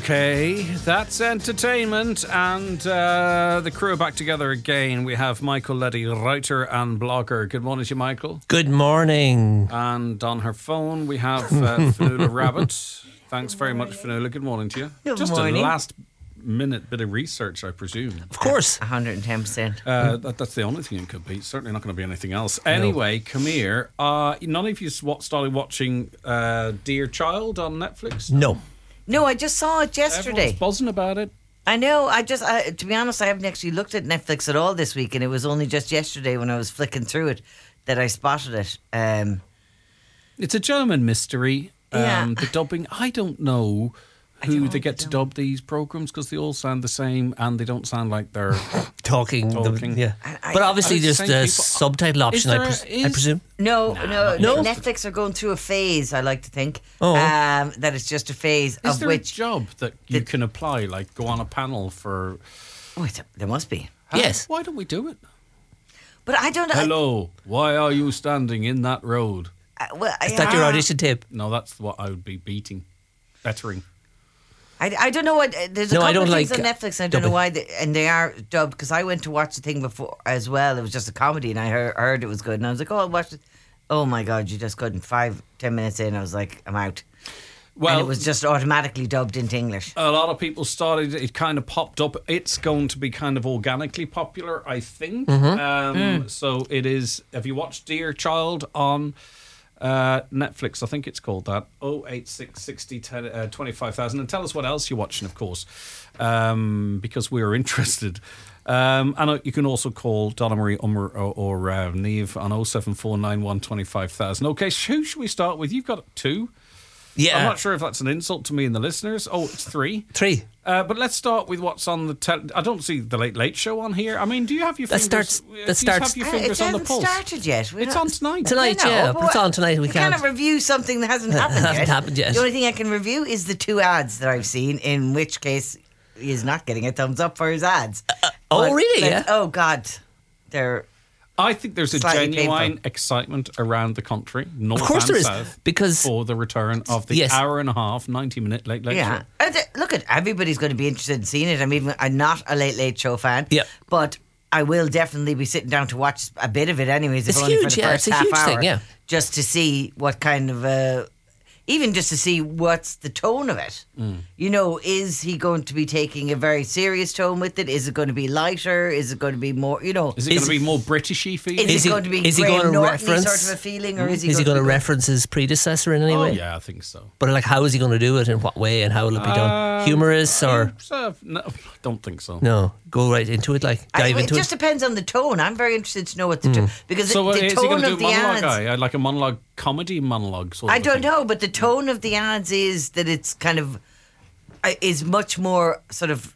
Okay, that's entertainment, and the crew are back together again. We have Michael Leddy, writer and blogger. Good morning to you, Michael. Good morning. And on her phone, we have Fionnuala Rabbit. Thanks very much, Fionnuala. Good morning to you. Good Just morning. a last-minute bit of research, I presume. Of course. 110%. That's the only thing it could be. Certainly not going to be anything else. Anyway, come here. None of you started watching Dear Child on Netflix? No. No, I just saw it yesterday. Everyone's buzzing about it. I know. To be honest, I haven't actually looked at Netflix at all this week, and it was only just yesterday when I was flicking through it that I spotted it. It's a German mystery. Yeah. The dubbing, I don't know who they get to dub these programs because they all sound the same and they don't sound like they're Talking. Yeah. I- But obviously I there's think the people- subtitle option, I presume. No. No? Netflix are going through a phase, I like to think. Oh. That it's just a phase Is of there which. a job that you can apply, like go on a panel for... There must be. Yes. Why don't we do it? But I don't know. Hello, why are you standing in that road? Is that your audition tape? No, that's what I would be bettering. I don't know what. There's a No, I couple of don't things like on Netflix. And I don't know dubbing. why, and they are dubbed because I went to watch the thing before as well. It was just a comedy, and I heard it was good, and I was like, oh, I'll watch it. Oh my God, you just couldn't. 5-10 minutes in, I was like, I'm out. Well, And it was just automatically dubbed into English. a lot of people started, it kind of popped up. It's going to be kind of organically popular, I think. So it is, have you watched Dear Child on Netflix? I think it's called that. 086 60 25,000. And tell us what else you're watching, of course, because we're interested. And you can also call Donna Marie Ummer or Neve on 07491 25,000. Okay, who should we start with? You've got two. Yeah. I'm not sure if that's an insult to me and the listeners. Oh, it's three. 3. But let's start with what's on the I don't see the Late Late Show on here. I mean, do you have your That fingers? starts- do you that starts- have your It fingers on the hasn't pulse? started yet. It's on tonight. Tonight, I know, yeah. But it's on tonight. We I cannot can't. review something that hasn't happened yet. Hasn't happened yet. The only thing I can review is the 2 ads that I've seen, in which case he is not getting a thumbs up for his ads. Oh, But really? let's- Yeah. Oh, God. They're... I think there's a Slightly genuine painful. excitement around the country, north Of course and there is. south, Because for the return of the Yes. hour and a half, 90-minute Late Late Yeah. Show. Look, everybody's going to be interested in seeing it. I'm not a Late Late Show fan. Yep. But I will definitely be sitting down to watch a bit of it anyways. It's if only huge, for the yeah, first it's a half huge hour, thing, yeah. Just to see what kind of... even just to see what's the tone of it. You know, is he going to be taking a very serious tone with it? Is it going to be lighter? Is it going to be more, you know... Is it going to be more Britishy feeling? Is it going to be is he Graham going to Norton-y reference? sort of a feeling? Or is he going to be reference his predecessor in any Oh, way? yeah, I think so. But like, how is he going to do it? In what way? And how will it be done? Humorous or No, I don't think so. no? Go right into it, like dive It into just it. depends on the tone. I'm very interested to know what the tone... Because So the is he going tone to do of a the monologue ads... like a monologue, comedy monologue? Sort I of a don't thing? know, but the tone of the ads is that it's kind of is much more sort of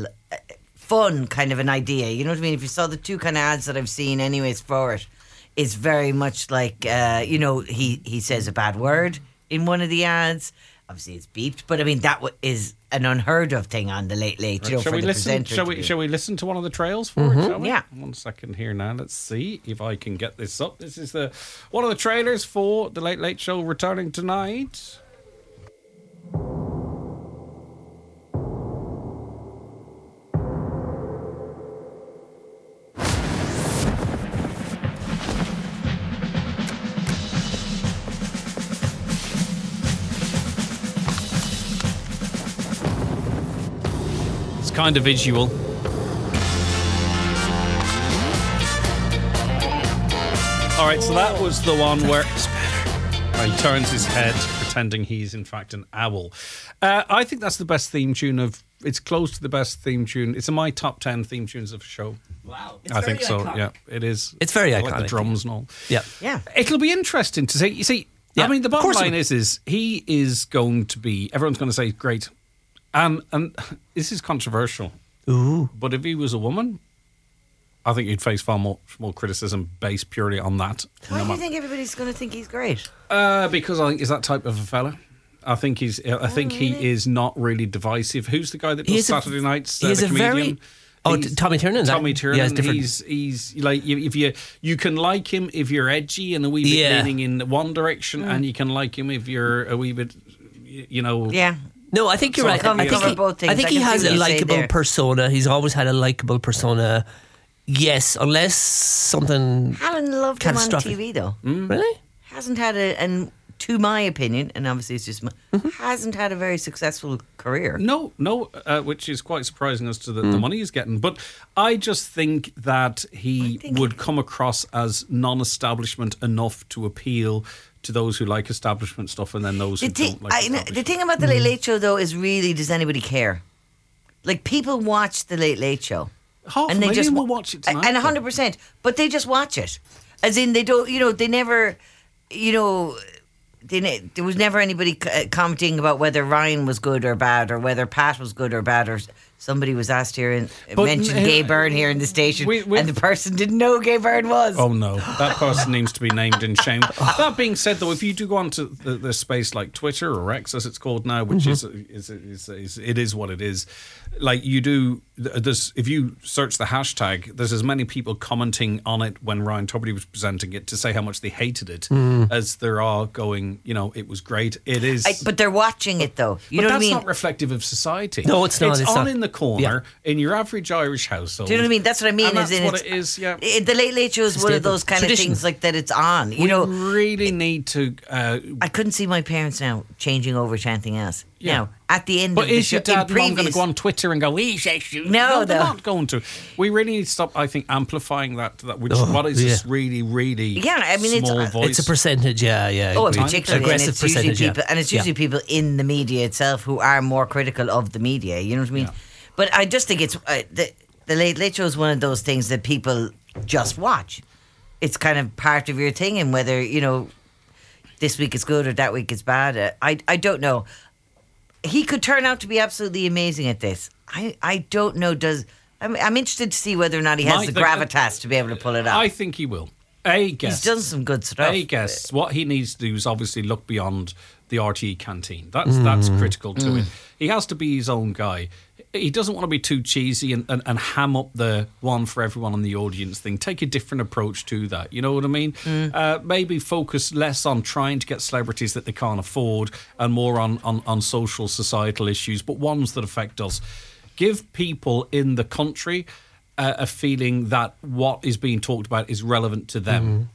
fun kind of an idea. You know what I mean? If you saw the 2 kind of ads that I've seen, anyways, for it, it's very much like you know, he says a bad word in one of the ads. Obviously, it's beeped, but I mean that is an unheard of thing on the Late Late. You know, Shall for we the listen? presenter Shall to we? be- Shall we listen to one of the trails for it? Shall we? Yeah. 1 second here now. Let's see if I can get this up. This is one of the trailers for the Late Late Show returning tonight. It's kind of visual. All right, so that was the one where he turns his head, pretending he's in fact an owl. I think that's the best theme tune of. It's close to the best theme tune. It's in my top 10 theme tunes of a show. Wow, I think so. Yeah, it is. It's very I like the iconic. drums and all. Yeah. Yeah. It'll be interesting to see. You see, Yeah, I mean, the of bottom course it line will. is he is going to be. Everyone's going to say great, and this is controversial. Ooh. But if he was a woman, I think he'd face far more criticism based purely on that. Why do you think everybody's going to think he's great? Because I think he's that type of a fella. I think he is not really divisive. Who's the guy that does Saturday nights? He's the a comedian? very Tommy Tiernan. Tommy Tiernan. Yeah, it's different. He's like if you can like him if you're edgy and a wee bit Yeah. leaning in one direction, and you can like him if you're a wee bit, you know. Yeah. No, I think you're right. cover both things. I think I he can has see a what you're saying likable there. persona. He's always had a likable persona. Yes, unless something Alan loved him on catastrophic. TV though. Really. Hasn't had and to my opinion, and obviously it's just hasn't had a very successful career. No, which is quite surprising as to the money he's getting. But I just think that he would come across as non-establishment enough to appeal to those who like establishment stuff and then those who don't like establishment. The thing about the Late Late Show though is really, does anybody care? Like people watch the Late Late Show. Half a million will watch it tonight. And 100%, but they just watch it. As in, they don't, they never, there was never anybody commenting about whether Ryan was good or bad, or whether Pat was good or bad, or somebody was asked here and mentioned Gay Byrne here in the station, and the person didn't know who Gay Byrne was. Oh no, that person needs to be named and shamed. That being said, though, if you do go onto the space like Twitter or X, as it's called now, which is it is what it is. Like you do, if you search the hashtag, there's as many people commenting on it when Ryan Tubridy was presenting it to say how much they hated it, as there are going, it was great. It is, but they're watching it though. You know what I mean? That's not reflective of society. No, it's not. It's on not. in the corner in your average Irish household. Do you know what I mean? That's what I mean. And that's what it is. Yeah. The Late Late Show is one of those kind of things like that. It's on. We really need to. I couldn't see my parents now changing over to anything else. Yeah. Now, at the end But of the is show, your dad and mum previous, going to go on Twitter and go, he says you? No, they're not going to. We really need to stop, I think, amplifying that. Which what is this really, really small voice? It's a percentage, yeah. Oh, particularly, aggressive and it's usually percentage, people, and it's usually people in the media itself who are more critical of the media. You know what I mean? Yeah. But I just think it's the Late Late Show is one of those things that people just watch. It's kind of part of your thing, and whether this week it's good or that week it's bad, I don't know. He could turn out to be absolutely amazing at this. I don't know. I'm interested to see whether or not he has the gravitas to be able to pull it off. I think he will. He's done some good stuff. What he needs to do is obviously look beyond the RTE canteen. That's critical to it. He has to be his own guy. He doesn't want to be too cheesy and ham up the one for everyone in the audience thing. Take a different approach to that. You know what I mean? Maybe focus less on trying to get celebrities that they can't afford and more on social, societal issues, but ones that affect us. Give people in the country a feeling that what is being talked about is relevant to them.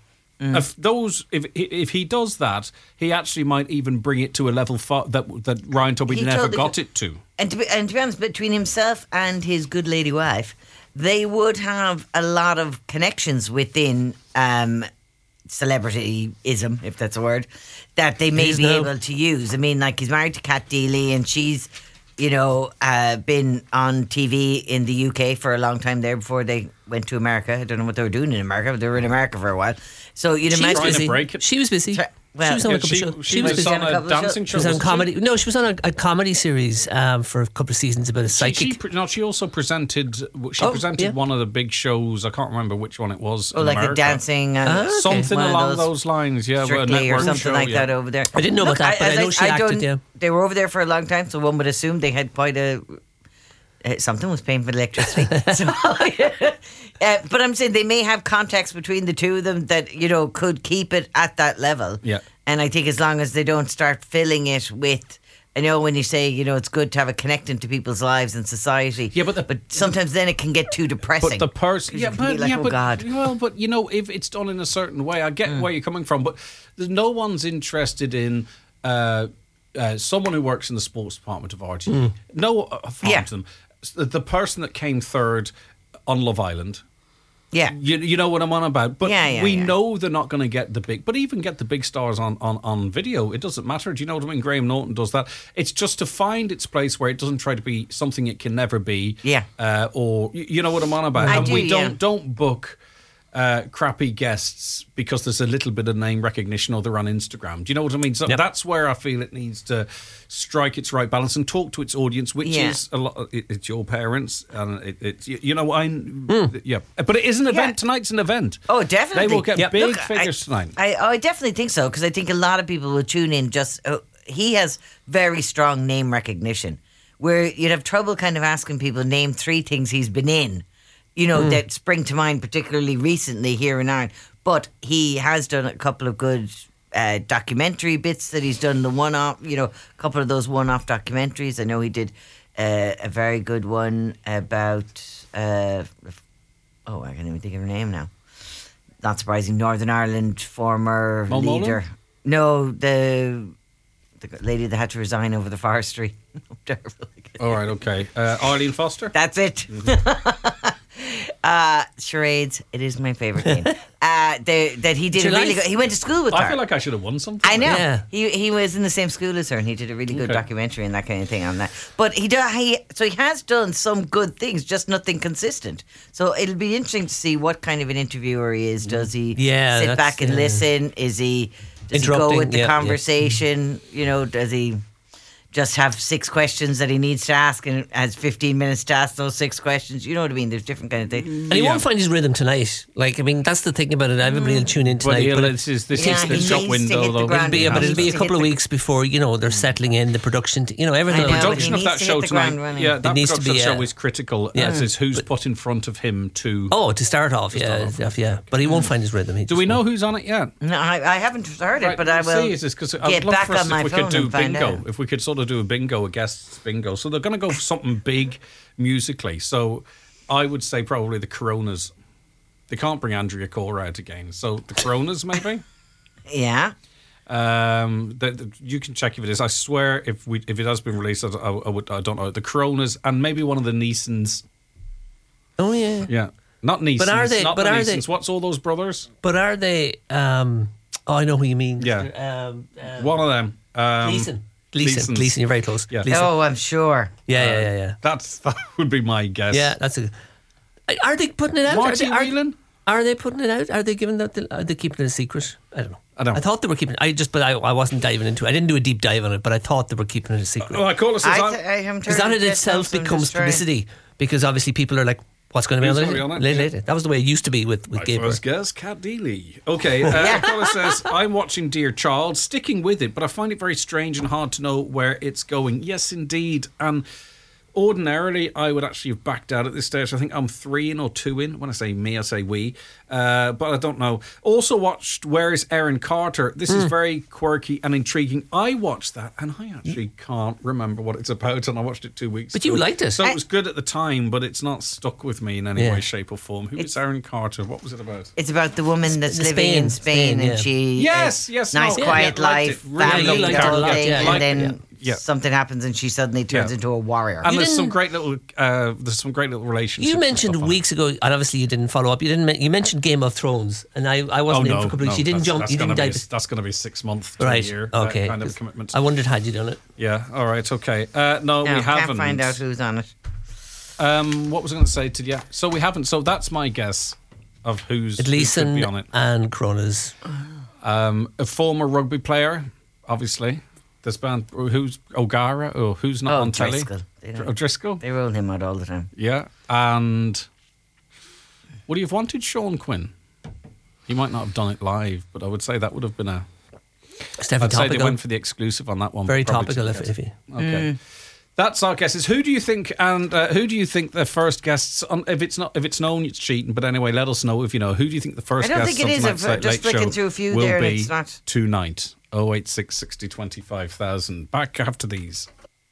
If he does that, he actually might even bring it to a level that Ryan Tubridy never got it to. And to be honest, between himself and his good lady wife, they would have a lot of connections within celebrityism, if that's a word, that they may be able to use. I mean, like he's married to Kat Deely, and she's been on TV in the UK for a long time there before they went to America. I don't know what they were doing in America, but they were in America for a while. So you'd imagine trying to break it. She was busy. Well, she was on a couple of shows. She was on a dancing show. She was on comedy. No, she was on a comedy series for a couple of seasons about a psychic. She also presented. She presented one of the big shows. I can't remember which one it was. Oh, like America. a dancing, something along those lines. Yeah, Strictly or something show, like that over there. I didn't know about that, but I know she acted. Yeah, they were over there for a long time, so one would assume they had quite a. Something was paying for electricity. But I'm saying they may have contacts between the two of them that, could keep it at that level. Yeah. And I think as long as they don't start filling it with, I know when you say, it's good to have a connection to people's lives and society. Yeah, but sometimes then it can get too depressing. But the person, God. Well, but if it's done in a certain way, I get where you're coming from. But no one's interested in. Someone who works in the sports department of RTE. No harm to them. The person that came third on Love Island. Yeah. You know what I'm on about. But we yeah. know they're not going to get the big... But even get the big stars on video, it doesn't matter. Do you know what I mean? Graham Norton does that. It's just to find its place where it doesn't try to be something it can never be. Yeah. Or you know what I'm on about. Don't book... crappy guests because there's a little bit of name recognition or they're on Instagram. Do you know what I mean? So that's where I feel it needs to strike its right balance and talk to its audience, which is a lot. It's your parents, and it's But it is an event. Tonight's an event. Oh, definitely. They will get big figures tonight. I definitely think so, because I think a lot of people will tune in. He has very strong name recognition, where you'd have trouble kind of asking people name 3 things he's been in. That spring to mind, particularly recently here in Ireland. But he has done a couple of good documentary bits that he's done. The one-off, a couple of those one-off documentaries. I know he did a very good one about. I can't even think of her name now. Not surprising. Northern Ireland former leader. No, the lady that had to resign over the forestry. Terrible. All right, okay. Arlene Foster? That's it. Charades. It is my favourite game. That he did a really good. He went to school with her. I feel like I should have won something. I know. Yeah. He was in the same school as her, and he did a really good documentary and that kind of thing on that. But he has done some good things, just nothing consistent. So it'll be interesting to see what kind of an interviewer he is. Does he sit back and listen? Does he go with the conversation? Does he just have 6 questions that he needs to ask and has 15 minutes to ask those 6 questions? You know what I mean? There's different kind of things. And he won't find his rhythm tonight. That's the thing about it. Everybody will tune in tonight. This is the shop window, though. It'll be a couple of weeks before, they're settling in, the production, everything. The production of that show tonight, that needs to be show is critical, as is who's put in front of him to... Oh, to start off, But he won't find his rhythm. Do we know who's on it yet? No, I haven't heard it, but I will get back on my phone and find out. If we could sort of do a bingo, a guests bingo. So they're going to go for something big musically. So I would say probably the Coronas. They can't bring Andrea Cora out again. So the Coronas, maybe? Yeah. You can check if it is. I swear if it has been released, I don't know. The Coronas and maybe one of the Neesons. Oh, yeah. Yeah. Not Neesons. But are they? Neesons. What's all those brothers? But are they... I know who you mean. Yeah. One of them. Gleason, you're very close. Yeah. Oh, I'm sure. Yeah. That would be my guess. Yeah, that's a... Are they putting it out? Marty Whelan? Are they putting it out? Are they giving that? Are they keeping it a secret? I don't know. I thought they were keeping it. I wasn't diving into it. I didn't do a deep dive on it, but I thought they were keeping it a secret. I call it. Because that in itself becomes publicity. Because obviously people are like, what's going to be on it? Later. That was the way it used to be with Gabriel. First guess, Cat Deely. Okay, Paula says, I'm watching Dear Child, sticking with it, but I find it very strange and hard to know where it's going. Yes, indeed. And ordinarily, I would actually have backed out at this stage. I think I'm 3 in or 2 in. When I say me, I say we. But I don't know. Also watched Where is Erin Carter? This is very quirky and intriguing. I watched that and I actually can't remember what it's about, and I watched it 2 weeks ago. But you liked it. So it was good at the time, but it's not stuck with me in any way, shape or form. Who is Erin Carter? What was it about? It's about the woman that's living in Spain and she... Yes. Nice, quiet life, family, the whole thing, and then... Yeah. Something happens and she suddenly turns into a warrior. And there's some great little relationships. You mentioned weeks ago, and obviously you didn't follow up. You mentioned Game of Thrones, and I wasn't in for a couple of weeks. You didn't jump. You didn't dive. That's going to be 6 months to a year. Okay. Kind of a commitment. I wondered, had you done it? Yeah. All right. Okay. No, we haven't. Can't find out who's on it. What was I going to say to you? So we haven't. So that's my guess of who could be on it. And Coronas. A former rugby player, obviously. This band, who's O'Gara, or who's not on telly? O'Driscoll. They roll him out all the time. Yeah, and would you have wanted Sean Quinn? He might not have done it live, but I would say that would have been a... It's definitely I'd say topical. they went for the exclusive on that one. Very topical, if you... Okay. That's our guesses. Who do you think? And who do you think the first guests? If it's known, it's cheating. But anyway, let us know if you know. Who do you think the first? I don't guests think it is. Tonight's Just Late flicking Show through a few will there, and be it's not tonight. 086 60 25,000. Back after these.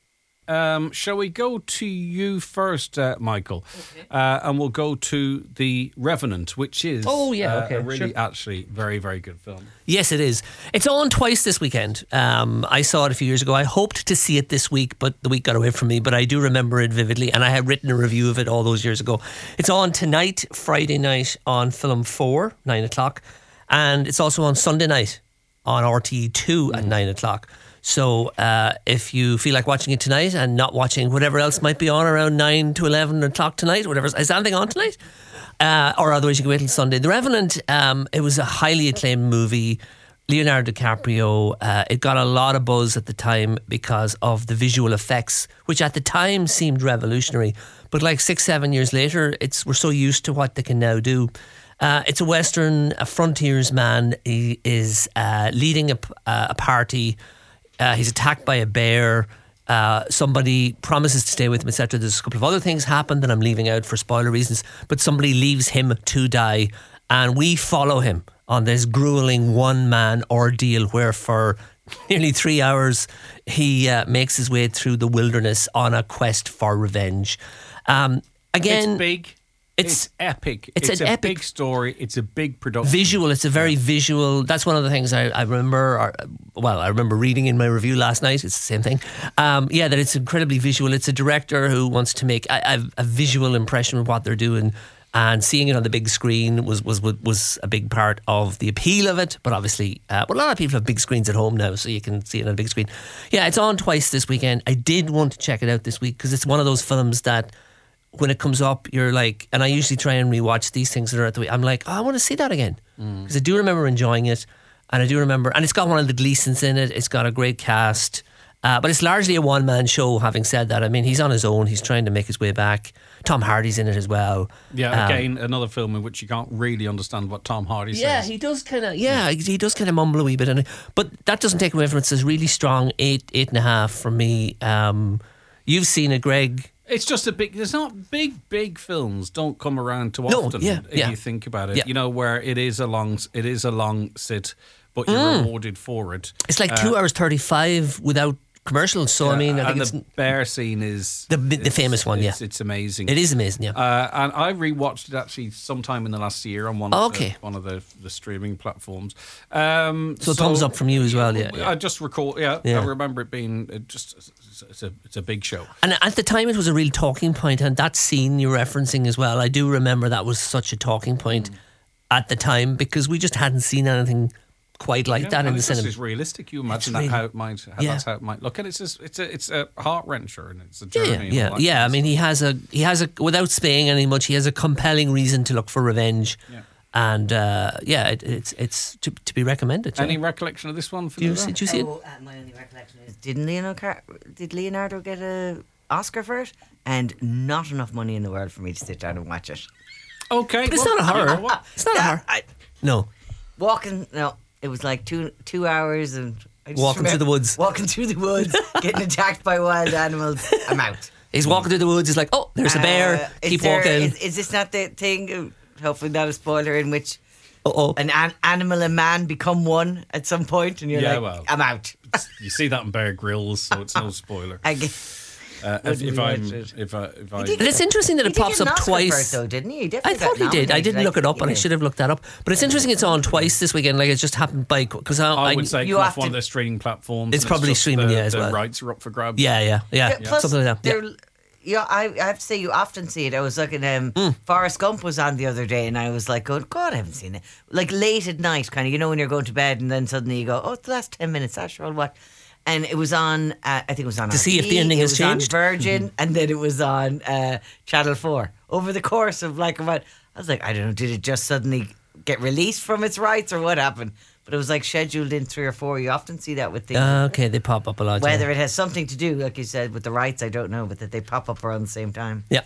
Shall we go to you first, Michael? Okay. And we'll go to The Revenant, which is a really actually very, very good film. Yes, it is. It's on twice this weekend. I saw it a few years ago. I hoped to see it this week, but the week got away from me. But I do remember it vividly, and I had written a review of it all those years ago. It's on tonight, Friday night, on Film 4, 9 o'clock. And it's also on Sunday night on RTE2 at 9 o'clock. So if you feel like watching it tonight and not watching whatever else might be on around 9 to 11 o'clock tonight, whatever, is anything on tonight? Or otherwise you can wait until Sunday. The Revenant, it was a highly acclaimed movie. Leonardo DiCaprio, it got a lot of buzz at the time because of the visual effects, which at the time seemed revolutionary. But like 6-7 years later, we're so used to what they can now do. It's a Western, a frontiersman. He is leading a party. He's attacked by a bear. Somebody promises to stay with him, etc. There's a couple of other things happen that I'm leaving out for spoiler reasons, but somebody leaves him to die, and we follow him on this grueling one-man ordeal where for nearly 3 hours he makes his way through the wilderness on a quest for revenge. Again, it's big. It's epic. It's an a epic big story. It's a big production. Visual. It's a very visual. That's one of the things I remember. I remember reading in my review last night. It's the same thing. That it's incredibly visual. It's a director who wants to make a visual impression of what they're doing, and seeing it on the big screen was a big part of the appeal of it. But obviously, a lot of people have big screens at home now, so you can see it on a big screen. Yeah, it's on twice this weekend. I did want to check it out this week because it's one of those films that, when it comes up, you're like, and I usually try and rewatch these things that are at the week. I'm like, I want to see that again because I do remember enjoying it, and I do remember, and it's got one of the Gleasons in it. It's got a great cast, but it's largely a one-man show. Having said that, I mean, he's on his own. He's trying to make his way back. Tom Hardy's in it as well. Yeah, again, another film in which you can't really understand what Tom Hardy says. Yeah, he does kind of mumble a wee bit, but that doesn't take away from it. It's a really strong 8.5 from me. You've seen it, Greg. It's just there's not big films don't come around too often if you think about it. Yeah. You know, where it is a long sit, but you're rewarded for it. It's like 2 hours 35 without commercials. So I mean, I think the bear scene is the famous one. It's amazing. It is amazing. Yeah, and I rewatched it actually sometime in the last year on one of the streaming platforms. So thumbs up from you as well. Yeah. I just recall. Yeah, I remember it being it's a big show. And at the time, it was a real talking point. And that scene you're referencing as well, I do remember that was such a talking point at the time because we just hadn't seen anything quite like that in the cinema. It's realistic. You imagine that's how it might look, and it's a heart wrencher, and it's a journey. Yeah. I mean, he has a without saying anything much, he has a compelling reason to look for revenge. Yeah. And it's to be recommended. Any recollection of this one? Did you see it? My only recollection is, did Leonardo get an Oscar for it? And not enough money in the world for me to sit down and watch it. Okay, but it's not a horror. It's not a horror. No. It was like 2 hours and walking through the woods, getting attacked by wild animals. I'm out. He's walking through the woods. He's like, oh, there's a bear. Keep walking. Is this not the thing? Hopefully not a spoiler, in which an animal and man become one at some point, and you're I'm out. You see that in Bear Grylls, so it's no spoiler. But it's interesting that it pops up twice. Though, didn't he? I thought he did. I didn't look it up, and I should have looked that up. But it's interesting it's on twice this weekend. Like, it just happened by because I would say come off one of the streaming platforms. It's probably streaming, as well. The rights are up for grabs. Yeah. Plus, something like that. Yeah, I have to say, you often see it. I was looking, Forrest Gump was on the other day, and I was like, oh, God, I haven't seen it. Like, late at night, kind of, you know, when you're going to bed, and then suddenly you go, oh, it's the last 10 minutes, sure, I'll watch. And it was on, I think it was on to see if the ending has changed. On Virgin, and then it was on Channel 4. Over the course of I was like, I don't know, did it just suddenly get released from its rights, or what happened? But it was like scheduled in 3 or 4. You often see that with things. Okay, they pop up a lot. Whether it has something to do, like you said, with the rights, I don't know, but that they pop up around the same time. Yeah.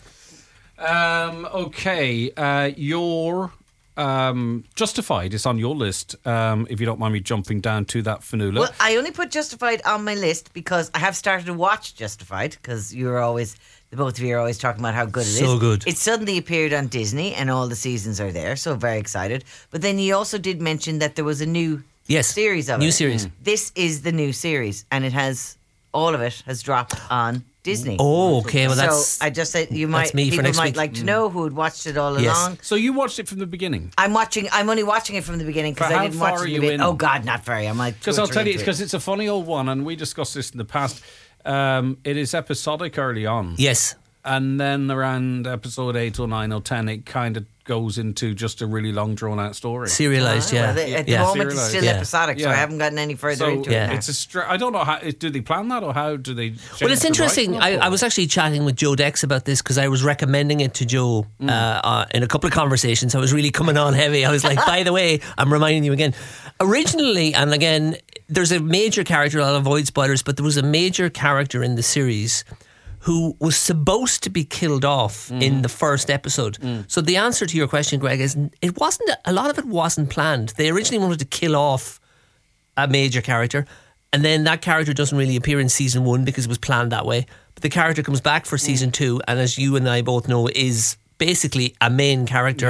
Okay, your Justified is on your list. If you don't mind me jumping down to that, Fionnuala. Well, I only put Justified on my list because I have started to watch Justified, because the both of you are always talking about how good it is. So good. It suddenly appeared on Disney and all the seasons are there, so very excited. But then you also did mention that there was a new series of it. New series. This is the new series, and all of it has dropped on Disney. Oh, okay. Well, so I just said people might like to know who had watched it all along. So you watched it from the beginning? I'm only watching it from the beginning because I didn't watch it. Oh God, not very. I'm like, because I'll tell you, because it's a funny old one, and we discussed this in the past. It is episodic early on. Yes. And then around episode 8 or 9 or 10, it kind of goes into just a really long, drawn-out story. Serialised, Well, at the moment, it's still episodic, so I haven't gotten any further into it. It's I don't know how do they plan that, or how do they? Well, it's interesting. I was actually chatting with Joe Dex about this because I was recommending it to Joe in a couple of conversations. I was really coming on heavy. I was like, by the way, I'm reminding you again. Originally, and again, there's a major character. I'll avoid spoilers, but there was a major character in the series who was supposed to be killed off in the first episode. So the answer to your question, Greg, is a lot of it wasn't planned. They originally wanted to kill off a major character, and then that character doesn't really appear in season 1 because it was planned that way. But the character comes back for season 2, and as you and I both know, is basically a main character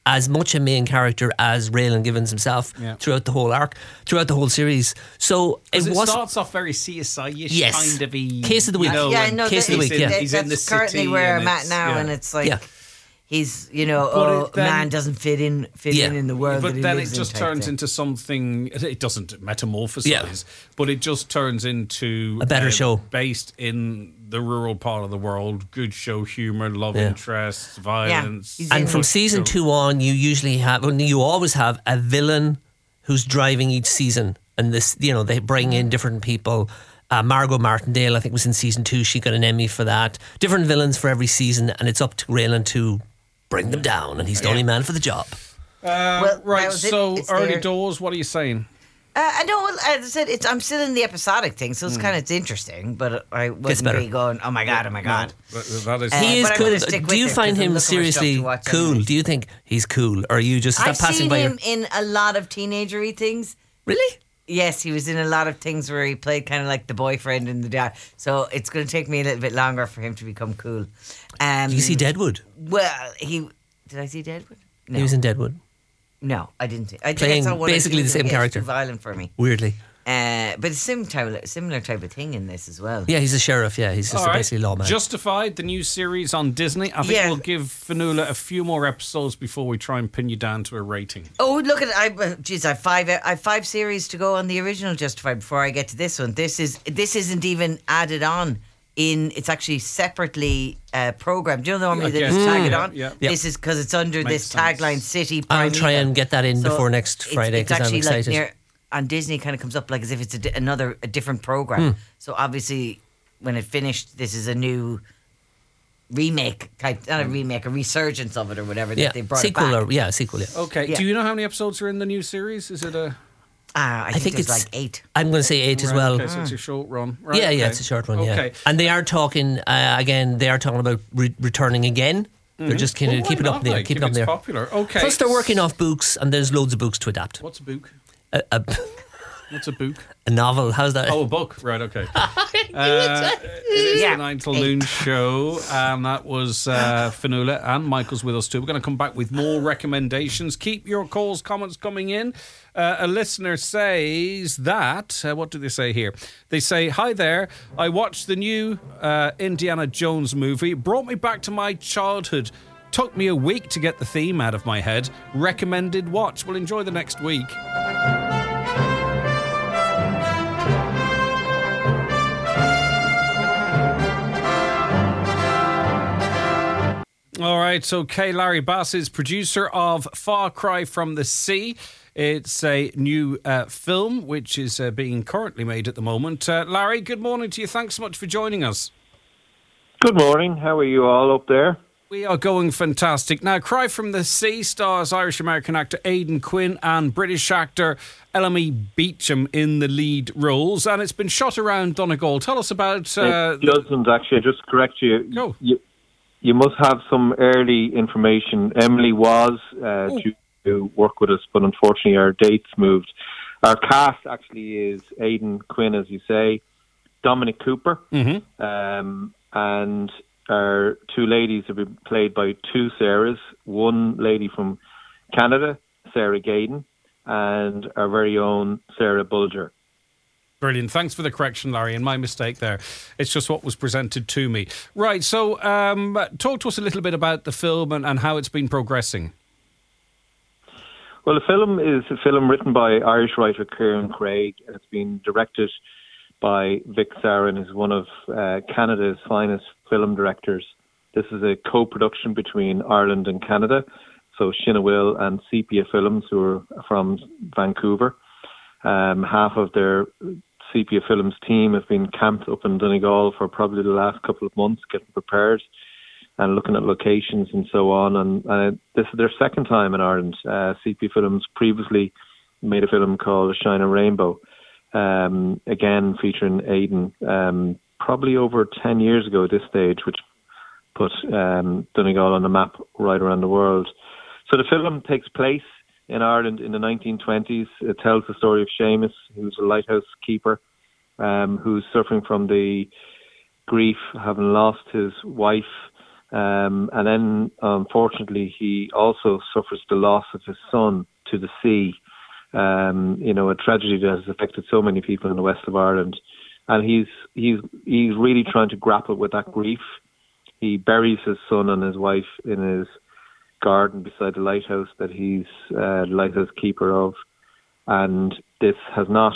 as much a main character as Raylan Givens himself throughout the whole arc, throughout the whole series. So it starts off very CSI-ish, yes, kind of a case of the week. Case of the week. He's in the city. That's currently where I'm at now, and it's like. Yeah. He's, man doesn't fit in the world. But that he then lives it just in turns thing. into something. It doesn't metamorphosize, but it just turns into a better show based in the rural part of the world. Good show, humor, love interests, violence, and from season 2 on, you always have a villain who's driving each season, and this, they bring in different people. Margot Martindale, I think, was in season 2. She got an Emmy for that. Different villains for every season, and it's up to Raylan to bring them down, and he's the only man for the job. Right, so early doors, what are you saying? I know, as I said, I'm still in the episodic thing, so it's it's interesting, but I wouldn't be going, oh my God. No, that is he is cool. Do you find him seriously cool? Anyway. Do you think he's cool, or are you just passing by? I've seen him in a lot of teenager-y things. Really? Yes, he was in a lot of things where he played kind of like the boyfriend and the dad. So it's going to take me a little bit longer for him to become cool. Did you see Deadwood? Well, did I see Deadwood? No. He was in Deadwood. No, I didn't. I playing saw one basically the same character. Too violent for me. Weirdly. But it's similar type of thing in this as well. Yeah, he's a sheriff. Yeah, he's just basically lawman. Justified, the new series on Disney. I think we'll give Fionnuala a few more episodes before we try and pin you down to a rating. Oh, look at it! I have 5 series to go on the original Justified before I get to this one. This isn't even added on. It's actually separately programmed. Do you know normally they just tag it on? Yeah. This is because it's under this tagline City Primeval. I'll try and get that in before next Friday because I'm excited. On Disney, kind of comes up like as if it's a different program. So obviously, when it finished, this is a new remake type, not a remake, a resurgence of it or whatever. That they brought sequel it back. Sequel. Okay. Yeah. Do you know how many episodes are in the new series? Is it a? I think it's like 8. I'm going to say 8 as well. Okay, so it's a short run. Right, yeah, it's a short run. Okay. And they are talking again. They are talking about returning again. They're just keep it up there. Keep it up there. Popular. Okay. Plus, they're working off books, and there's loads of books to adapt. What's a book? What's a book? A novel. How's that? Oh, a book. Right, okay. It is the 9 till noon show, and that was Fionnuala, and Michael's with us too. We're going to come back with more recommendations. Keep your calls, comments coming in. A listener says that, what do they say here? They say, hi there, I watched the new Indiana Jones movie. It brought me back to my childhood. Took me a week to get the theme out of my head. Recommended watch. Well, enjoy the next week. All right, so Larry Bass is producer of Far Cry from the Sea. It's a new film which is being currently made at the moment. Larry, good morning to you. Thanks so much for joining us. Good morning. How are you all up there? We are going fantastic. Now, Cry from the Sea stars Irish-American actor Aidan Quinn and British actor Ellery Beecham in the lead roles, and it's been shot around Donegal. Tell us about... It doesn't, actually. Just correct you. Go. You must have some early information. Emily was due to work with us, but unfortunately our dates moved. Our cast actually is Aidan Quinn, as you say, Dominic Cooper, and our 2 ladies have been played by 2 Sarahs. One lady from Canada, Sarah Gaydon, and our very own Sarah Bulger. Brilliant. Thanks for the correction, Larry, and my mistake there. It's just what was presented to me. Right, so talk to us a little bit about the film and how it's been progressing. Well, the film is a film written by Irish writer Kieran Craig, and it's been directed by Vic Sarin, who's one of Canada's finest film directors. This is a co-production between Ireland and Canada, so Shinawil and Sepia Films, who are from Vancouver. Half of their Sepia Films team have been camped up in Donegal for probably the last couple of months, getting prepared and looking at locations and so on. And this is their second time in Ireland. Sepia Films previously made a film called A Shining Rainbow, again featuring Aidan, probably over 10 years ago at this stage, which put Donegal on the map right around the world. So the film takes place in Ireland in the 1920s. It tells the story of Seamus, who's a lighthouse keeper, who's suffering from the grief, having lost his wife And then, unfortunately, he also suffers the loss of his son to the sea. A tragedy that has affected so many people in the west of Ireland. And he's really trying to grapple with that grief. He buries his son and his wife in his garden beside the lighthouse that he's the lighthouse keeper of. And this has not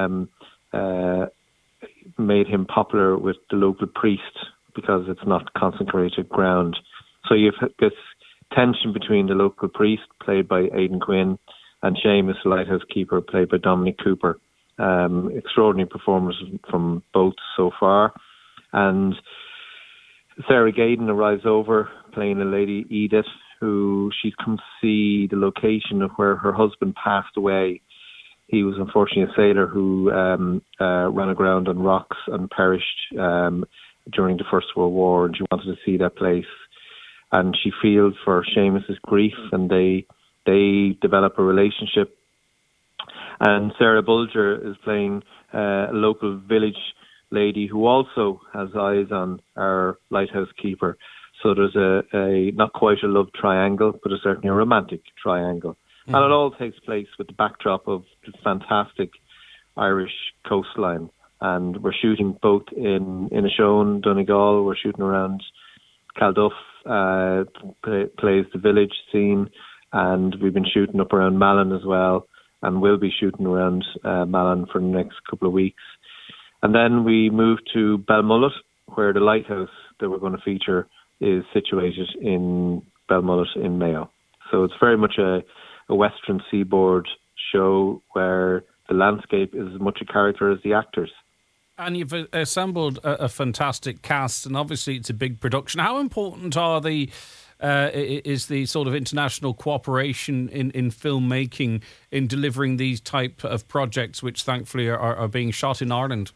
made him popular with the local priest because it's not consecrated ground. So you've this tension between the local priest, played by Aidan Quinn, and Seamus, the lighthouse keeper, played by Dominic Cooper. Extraordinary performance from both so far. And Sarah Gaden arrives over, playing a lady, Edith, who she's come to see the location of where her husband passed away. He was unfortunately a sailor who ran aground on rocks and perished during the First World War, and she wanted to see that place. And she feels for Seamus's grief, and they develop a relationship. And Sarah Bulger is playing a local village lady who also has eyes on our lighthouse keeper. So there's a not quite a love triangle, but certainly a romantic triangle. Mm-hmm. And it all takes place with the backdrop of the fantastic Irish coastline. And we're shooting both in Inishowen, Donegal. We're shooting around Calduff, plays the village scene. And we've been shooting up around Malin as well. And we'll be shooting around Malin for the next couple of weeks. And then we move to Belmullet, where the lighthouse that we're going to feature is situated in Belmullet in Mayo. So it's very much a Western seaboard show where the landscape is as much a character as the actors. And you've assembled a fantastic cast, and obviously it's a big production. How important is the sort of international cooperation in filmmaking in delivering these type of projects, which thankfully are being shot in Ireland?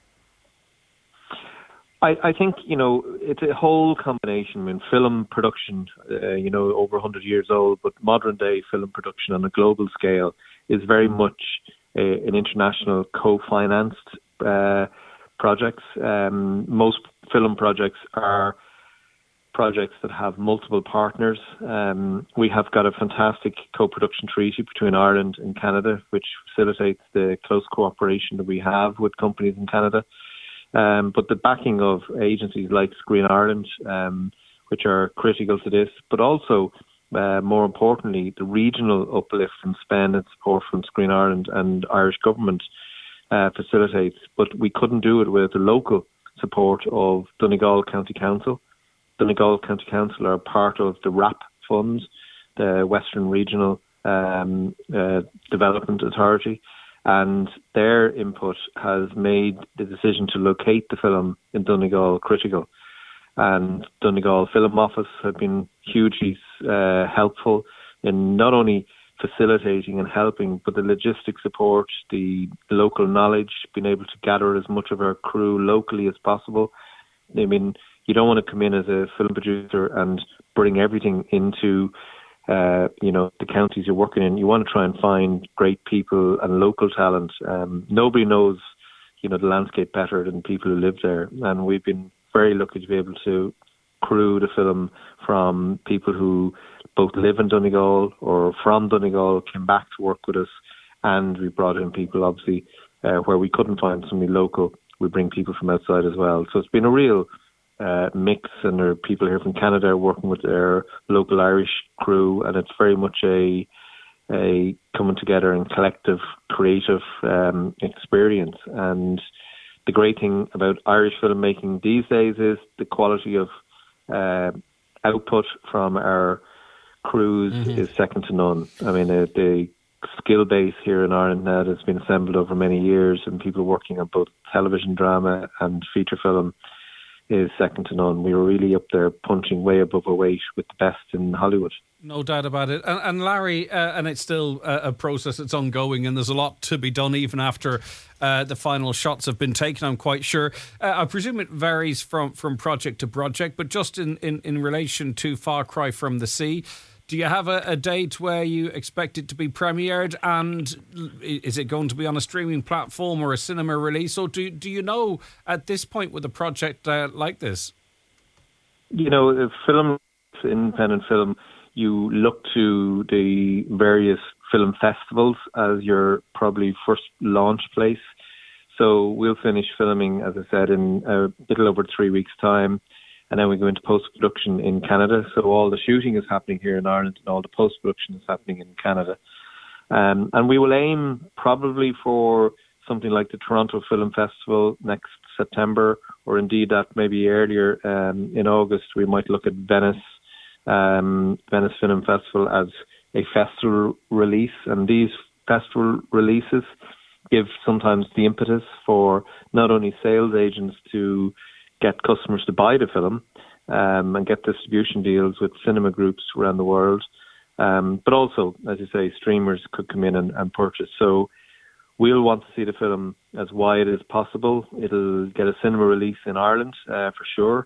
I think, it's a whole combination. I mean, film production, over 100 years old, but modern day film production on a global scale is very much an international co-financed projects. Most film projects are projects that have multiple partners. We have got a fantastic co-production treaty between Ireland and Canada, which facilitates the close cooperation that we have with companies in Canada. But the backing of agencies like Screen Ireland, which are critical to this, but also, more importantly, the regional uplift and spend and support from Screen Ireland and Irish government facilitates. But we couldn't do it without the local support of Donegal County Council. Donegal County Council are part of the WRAP funds, the Western Regional Development Authority. And their input has made the decision to locate the film in Donegal critical. And Donegal Film Office have been hugely helpful in not only facilitating and helping, but the logistic support, the local knowledge, being able to gather as much of our crew locally as possible. I mean, you don't want to come in as a film producer and bring everything into the counties you're working in. You want to try and find great people and local talent. Nobody knows, the landscape better than people who live there. And we've been very lucky to be able to crew the film from people who both live in Donegal or from Donegal, came back to work with us. And we brought in people, obviously, where we couldn't find somebody local. We bring people from outside as well. So it's been a real mix, and there are people here from Canada working with their local Irish crew, and it's very much a coming together and collective creative experience. And the great thing about Irish filmmaking these days is the quality of output from our crews is second to none. I mean, the skill base here in Ireland now that's been assembled over many years, and people working on both television drama and feature film, is second to none. We were really up there punching way above our weight with the best in Hollywood. No doubt about it. And Larry, and it's still a process that's ongoing, and there's a lot to be done even after the final shots have been taken, I'm quite sure. I presume it varies from project to project, but just in relation to Far Cry from the Sea, do you have a date where you expect it to be premiered, and is it going to be on a streaming platform or a cinema release? Or do you know at this point with a project like this? The film independent film, you look to the various film festivals as your probably first launch place. So we'll finish filming, as I said, in a little over 3 weeks' time, and then we go into post-production in Canada. So all the shooting is happening here in Ireland, and all the post-production is happening in Canada. And we will aim probably for something like the Toronto Film Festival next September, or indeed that maybe earlier in August. We might look at Venice Film Festival as a festival release, and these festival releases give sometimes the impetus for not only sales agents to get customers to buy the film and get distribution deals with cinema groups around the world, but also, as you say, streamers could come in and purchase. So we'll want to see the film as wide as possible. It'll get a cinema release in Ireland for sure,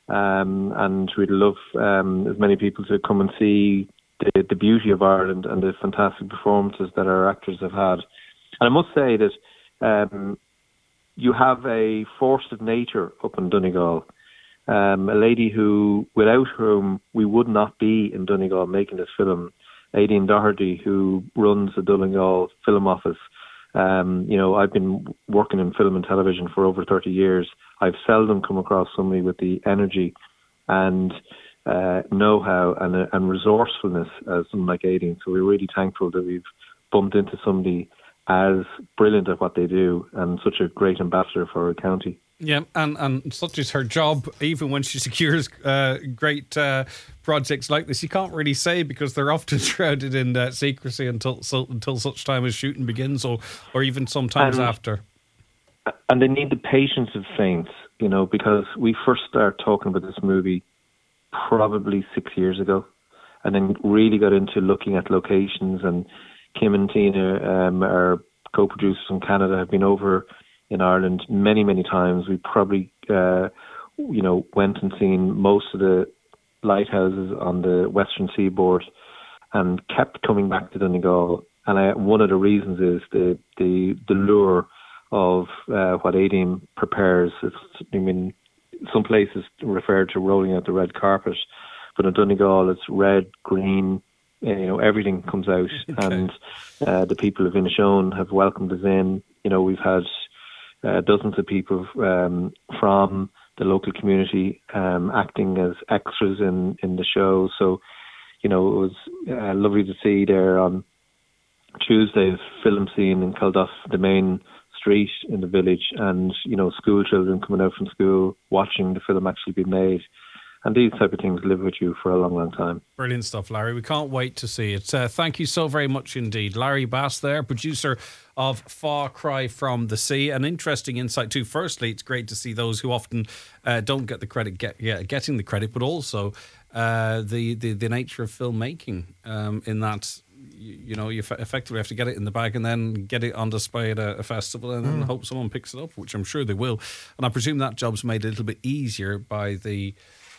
and we'd love as many people to come and see the beauty of Ireland and the fantastic performances that our actors have had. And I must say that you have a force of nature up in Donegal, a lady who, without whom we would not be in Donegal making this film, Aideen Doherty, who runs the Donegal Film Office. I've been working in film and television for over 30 years. I've seldom come across somebody with the energy and know-how and resourcefulness as someone like Aideen. So we're really thankful that we've bumped into somebody as brilliant at what they do and such a great ambassador for our county. Yeah, and such is her job, even when she secures great projects like this. You can't really say, because they're often shrouded in secrecy until such time as shooting begins, or even sometimes after. And they need the patience of saints, because we first started talking about this movie probably 6 years ago, and then really got into looking at locations. And Kim and Tina, our co-producers from Canada, have been over in Ireland many, many times. We probably, went and seen most of the lighthouses on the western seaboard and kept coming back to Donegal. And one of the reasons is the lure of what Aideen prepares. Some places refer to rolling out the red carpet, but in Donegal it's red, green, everything comes out. Okay. And the people of Inishowen have welcomed us in. We've had dozens of people from the local community acting as extras in the show. So, it was lovely to see there on Tuesday's film scene in Culduff, the main street in the village, and, school children coming out from school watching the film actually be made. And these type of things live with you for a long, long time. Brilliant stuff, Larry. We can't wait to see it. Thank you so very much indeed. Larry Bass there, producer of Far Cry from the Sea. An interesting insight too. Firstly, it's great to see those who often don't get the credit getting the credit, but also the nature of filmmaking in that, you effectively have to get it in the bag and then get it on display at a festival and then hope someone picks it up, which I'm sure they will. And I presume that job's made a little bit easier by the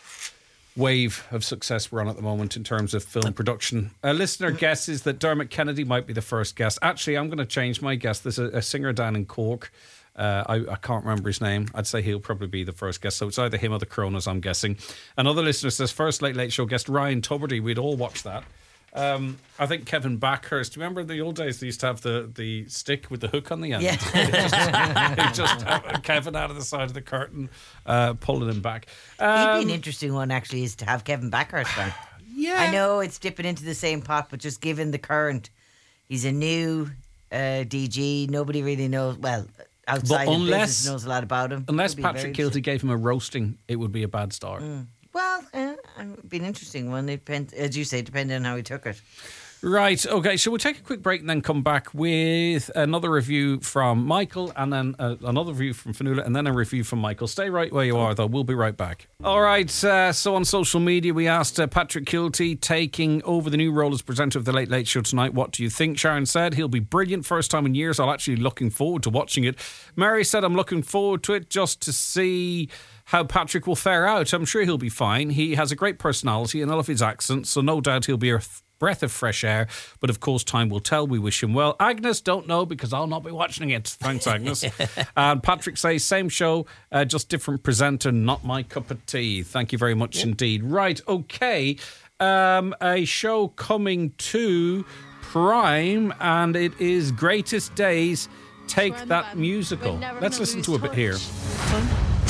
wave of success we're on at the moment in terms of film production. A listener guesses that Dermot Kennedy might be the first guest. Actually, I'm going to change my guess. There's a singer down in Cork. I can't remember his name. I'd say he'll probably be the first guest. So it's either him or the Coronas, I'm guessing. Another listener says, first Late Late Show guest Ryan Tubridy. We'd all watch that. I think Kevin Backhurst. Remember in the old days they used to have the stick with the hook on the end? Yeah. They just have Kevin out of the side of the curtain pulling him back. He'd be an interesting one, actually, is to have Kevin Backhurst on. Yeah. I know it's dipping into the same pot, but just given the current, he's a new DG. Nobody really knows, well, outside of business knows a lot about him. Unless Patrick Kielty gave him a roasting, it would be a bad start. Well, it would be an interesting one. It depends, as you say, depending on how he took it. Right, okay, so we'll take a quick break and then come back with another review from Michael and then another review from Fionnuala and then a review from Michael. Stay right where you are, though. We'll be right back. All right, so on social media, we asked Patrick Kielty taking over the new role as presenter of The Late Late Show tonight. What do you think? Sharon said he'll be brilliant, first time in years. I'm actually looking forward to watching it. Mary said I'm looking forward to it just to see how Patrick will fare out. I'm sure he'll be fine. He has a great personality and I love his accent, so no doubt he'll be a breath of fresh air. But of course, time will tell. We wish him well. Agnes, don't know because I'll not be watching it. Thanks, Agnes. And Patrick says, same show, just different presenter, not my cup of tea. Thank you very much indeed. Right, okay. A show coming to Prime, and it is Greatest Days. Take That musical. Let's listen to a bit here. 1,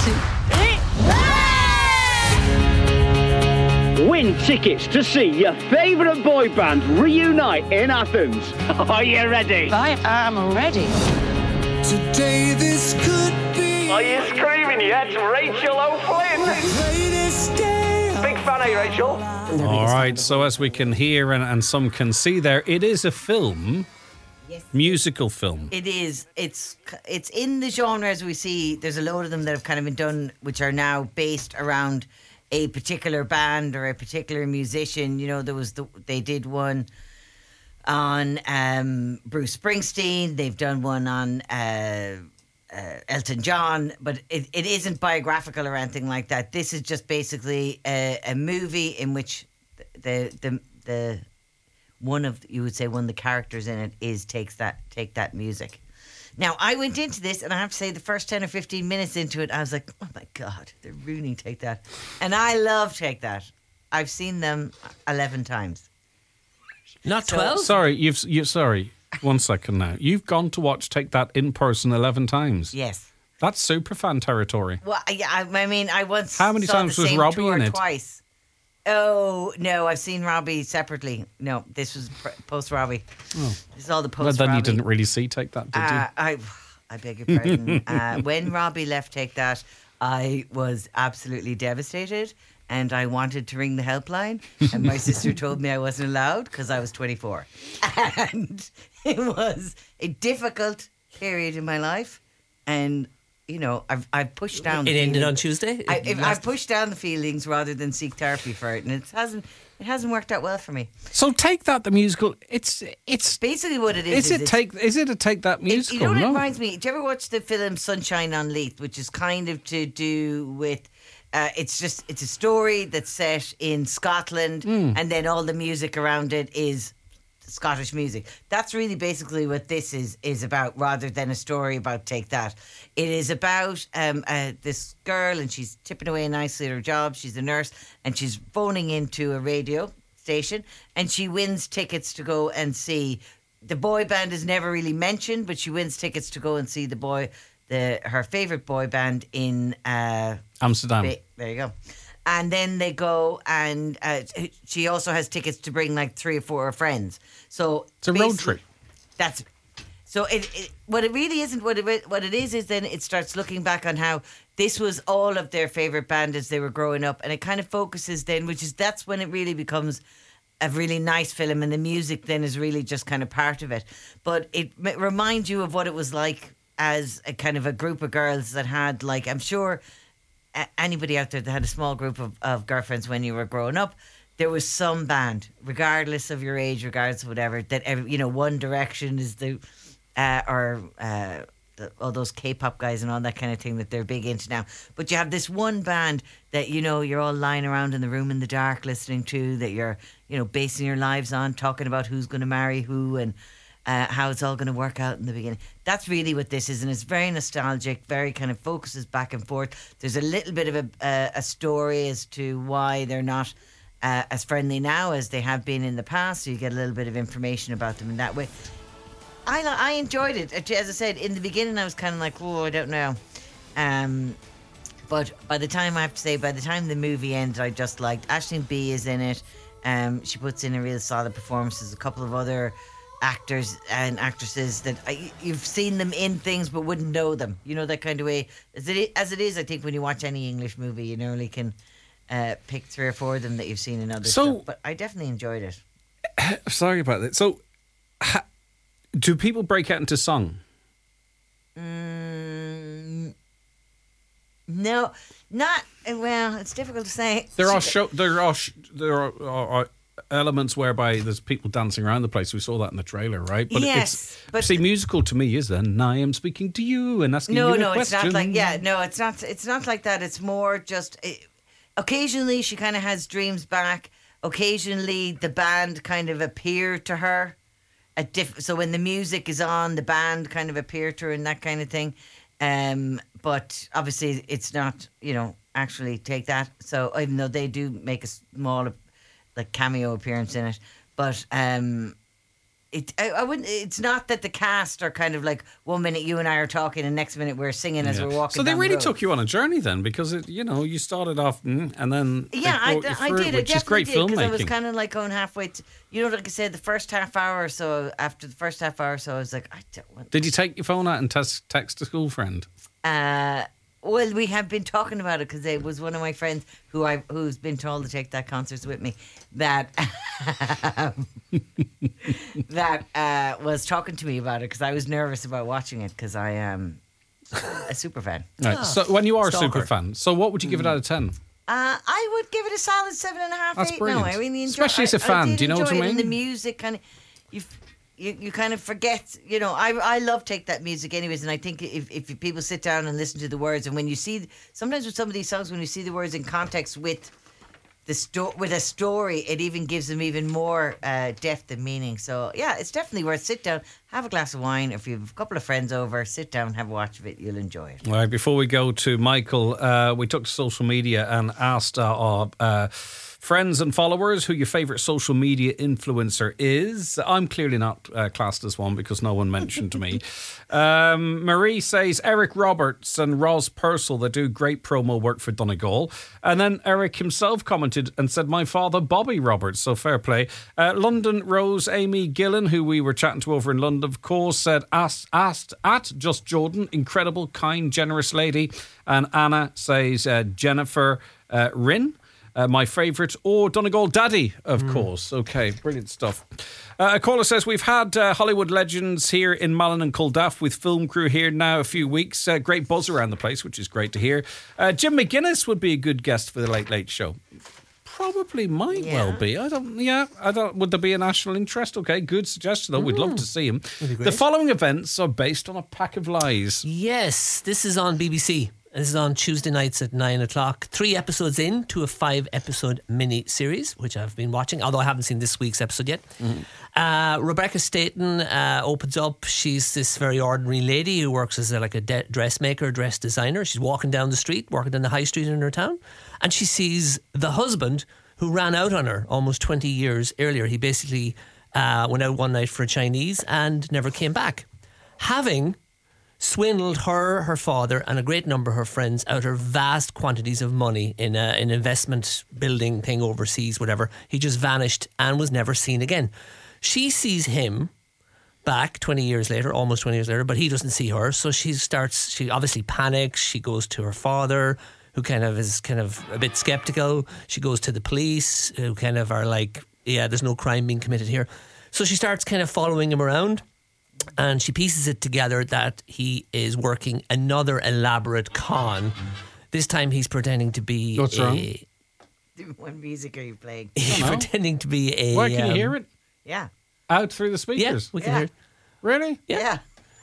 2, 3. Win tickets to see your favourite boy band reunite in Athens. Are you ready? I am ready. Today this could be. Are you screaming yet, Rachel O'Flynn? Greatest day. Big fan of you, Rachel. All right, so as we can hear and some can see there, it is a film. Yes. Musical film. It is. It's in the genres we see. There's a load of them that have kind of been done, which are now based around a particular band or a particular musician. You know, they did one on Bruce Springsteen. They've done one on Elton John, but it isn't biographical or anything like that. This is just basically a movie in which the one of the characters in it is Take That music. Now, I went into this, and I have to say, the first 10 or 15 minutes into it, I was like, oh my God, they're ruining Take That. And I love Take That. I've seen them 11 times. Not 12? Sorry, sorry. 1 second now. You've gone to watch Take That in person 11 times. Yes. That's superfan territory. Well, I mean, I once How many saw times the was same Robbie tour in it? Twice. Oh, no, I've seen Robbie separately. No, this was post-Robbie. Oh. This is all the post-Robbie. Well, then you didn't really see Take That, did you? I beg your pardon. When Robbie left Take That, I was absolutely devastated, and I wanted to ring the helpline, and my sister told me I wasn't allowed because I was 24. And it was a difficult period in my life, and you know, I've pushed down. It ended on Tuesday. I've pushed down the feelings rather than seek therapy for it, and it hasn't worked out well for me. So Take That the musical. It's basically what it is. Is it a Take That musical? You know what it reminds me? Do you ever watch the film Sunshine on Leith, which is kind of to do with? It's a story that's set in Scotland, and then all the music around it is Scottish music. That's really basically what this is about, rather than a story about Take That. It is about this girl, and she's tipping away nicely at her job. She's a nurse, and she's phoning into a radio station, and she wins tickets to go and see. The boy band is never really mentioned, but she wins tickets to go and see her favourite boy band in Amsterdam. There you go. And then they go, and she also has tickets to bring like 3 or 4 friends. So it's a road trip. That's so. What it really isn't. What it is then it starts looking back on how this was all of their favorite band as they were growing up, and it kind of focuses then, that's when it really becomes a really nice film, and the music then is really just kind of part of it. But it reminds you of what it was like as a kind of a group of girls that had, like, I'm sure anybody out there that had a small group of girlfriends when you were growing up, there was some band, regardless of your age, regardless of whatever, that One Direction is all those K-pop guys and all that kind of thing that they're big into now. But you have this one band that you're all lying around in the room in the dark listening to, that you're basing your lives on, talking about who's going to marry who and how it's all going to work out in the beginning. That's really what this is, and it's very nostalgic, very kind of focuses back and forth. There's a little bit of a story as to why they're not as friendly now as they have been in the past, so you get a little bit of information about them in that way. I enjoyed it. As I said, in the beginning I was kind of like, oh, I don't know. But by the time the movie ends, I just liked Aisling Bea is in it. She puts in a real solid performance. There's a couple of other actors and actresses that you've seen them in things but wouldn't know them. You know, that kind of way. As it is, I think when you watch any English movie, you only can pick 3 or 4 of them that you've seen in other stuff. But I definitely enjoyed it. Sorry about that. So, do people break out into song? No, not well. It's difficult to say. There are elements whereby there's people dancing around the place. We saw that in the trailer, right? But yes, but musical to me is then I am speaking to you and asking you a question. It's not like it's not like that. It's more just occasionally she kind of has dreams back, occasionally the band kind of appear to her at so when the music is on, the band kind of appear to her and that kind of thing. But obviously it's not, actually take that. So even though they do make a small cameo appearance in it, but I wouldn't. It's not that the cast are kind of like 1 minute you and I are talking and next minute we're singing as we're walking. So they down really the road. took you on a journey then, because you started off and then I did. I which is great definitely did, because I was filmmaking. kind of like going halfway. Like I said, the first half hour or so. After the first half hour or so, I was like, I don't want. Did you take your phone out and text a school friend? Well, we have been talking about it because it was one of my friends who's been told to take that concerts with me that was talking to me about it because I was nervous about watching it because I am a super fan. Right. So when you are a Stalker. super fan, so what would you give it out of 10? I would give it a solid 7.5. That's 8. brilliant. No, I really enjoy. Especially as a fan, did do you know what I enjoy it, and mean? the music kind of you kind of forget. I love Take That music anyways, and I think if people sit down and listen to the words, and when you see sometimes with some of these songs, when you see the words in context with with a story, it even gives them even more depth and meaning. So yeah, it's definitely worth sit down, have a glass of wine. If you have a couple of friends over, sit down, have a watch of it. You'll enjoy it. All right, before we go to Michael, we took to social media and asked our friends and followers who your favourite social media influencer is. I'm clearly not classed as one because no one mentioned me. Marie says Eric Roberts and Roz Purcell, they do great promo work for Donegal. And then Eric himself commented and said, my father, Bobby Roberts, so fair play. London Rose Amy Gillen, who we were chatting to over in London, of course, said, asked at Just Jordan, incredible, kind, generous lady. And Anna says Jennifer Rynn. My favourite, or Donegal Daddy, of course. Okay, brilliant stuff. A caller says, we've had Hollywood legends here in Malin and Culdaff with film crew here now a few weeks. Great buzz around the place, which is great to hear. Jim McGuinness would be a good guest for the Late Late Show. Probably might well be. I don't. Would there be a national interest? Okay, good suggestion though. We'd love to see him. The following events are based on a pack of lies. Yes, this is on BBC. This is on Tuesday nights at 9 o'clock. 3 episodes into a 5-episode mini-series, which I've been watching, although I haven't seen this week's episode yet. Rebecca Staten opens up. She's this very ordinary lady who works as a dressmaker, dress designer. She's walking down the street, walking down the high street in her town, and she sees the husband who ran out on her almost 20 years earlier. He basically went out one night for a Chinese and never came back, having swindled her father, and a great number of her friends out of vast quantities of money in an investment building thing overseas, whatever. He just vanished and was never seen again. She sees him back 20 years later, almost 20 years later, but he doesn't see her. So she obviously panics. She goes to her father, who is a bit skeptical. She goes to the police, who kind of are like, yeah, there's no crime being committed here. So she starts kind of following him around. And she pieces it together that he is working another elaborate con. This time he's pretending to be What's wrong? What music are you playing? He's pretending to be a... Where can you hear it? Yeah. Out through the speakers? Yeah, we can hear it. Really? Yeah.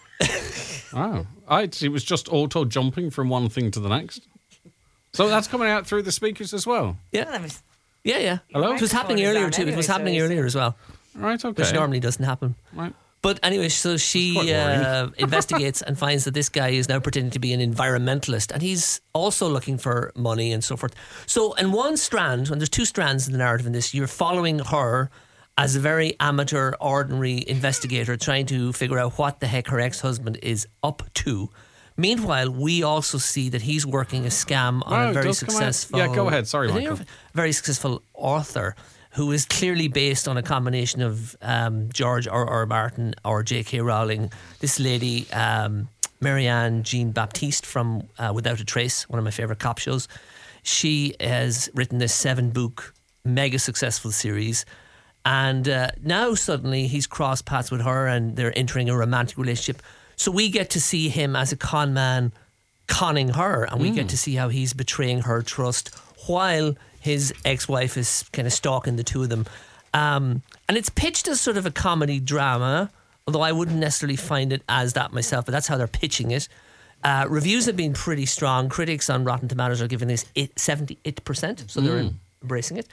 Wow. It was just auto jumping from one thing to the next. So that's coming out through the speakers as well? Yeah. Yeah. Hello? It was happening Microphone is earlier on too. It anyway, was so happening it's- earlier as well, Right, okay. which normally doesn't happen. Right. But anyway, so she quite worrying. investigates and finds that this guy is now pretending to be an environmentalist, and he's also looking for money and so forth. So in one strand, and there's 2 strands in the narrative in this, you're following her as a very amateur, ordinary investigator trying to figure out what the heck her ex-husband is up to. Meanwhile, we also see that he's working a scam on Wow, a it very does come out. successful... Yeah, go ahead. Sorry, Michael. Very successful author who is clearly based on a combination of George R.R. Martin or J.K. Rowling. This lady, Marianne Jean Baptiste from Without a Trace, one of my favourite cop shows. She has written this 7-book mega successful series. And now suddenly he's crossed paths with her and they're entering a romantic relationship. So we get to see him as a con man conning her, and we get to see how he's betraying her trust while his ex-wife is kind of stalking the two of them. And it's pitched as sort of a comedy drama, although I wouldn't necessarily find it as that myself, but that's how they're pitching it. Reviews have been pretty strong. Critics on Rotten Tomatoes are giving this 78%, so they're embracing it.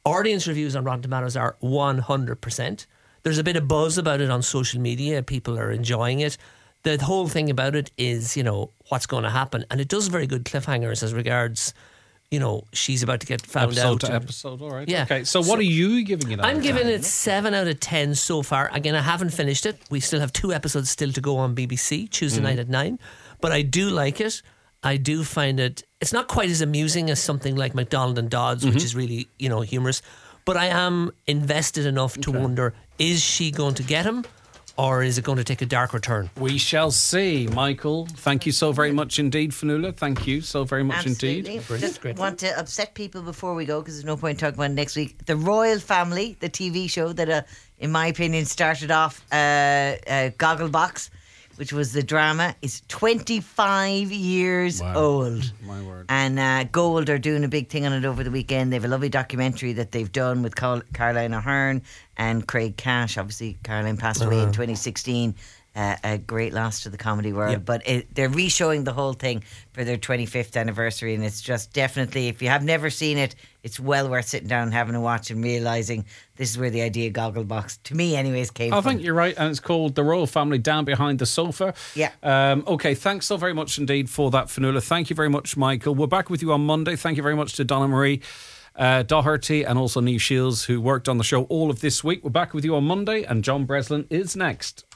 Audience reviews on Rotten Tomatoes are 100%. There's a bit of buzz about it on social media. People are enjoying it. The whole thing about it is, what's going to happen. And it does very good cliffhangers as regards, she's about to get found episode out. to episode, all right. Yeah. Okay, so what are you giving it? I'm giving it 7 out of 10 so far. Again, I haven't finished it. We still have 2 episodes still to go on BBC, Tuesday night at 9. But I do like it. I do find it's not quite as amusing as something like McDonald and Dodds, which is really, humorous. But I am invested enough to wonder, is she going to get him? Or is it going to take a darker turn? We shall see, Michael. Thank you so very much indeed, Fanula. Thank you so very much Absolutely. indeed. Just want to upset people before we go because there's no point talking about it next week. The Royal Family, the TV show that, in my opinion, started off Gogglebox, which was the drama, is 25 years old. My word. And Gold are doing a big thing on it over the weekend. They have a lovely documentary that they've done with Caroline Aherne and Craig Cash. Obviously, Caroline passed away in 2016. A great loss to the comedy world. Yep. But they're re-showing the whole thing for their 25th anniversary. And it's just definitely, if you have never seen it, it's well worth sitting down and having a watch and realising this is where the idea of Gogglebox, to me anyways, came from. I think you're right, and it's called The Royal Family Down Behind the Sofa. Yeah. Okay, thanks so very much indeed for that, Fanula. Thank you very much, Michael. We're back with you on Monday. Thank you very much to Donna Marie Doherty and also Niamh Shields, who worked on the show all of this week. We're back with you on Monday, and John Breslin is next.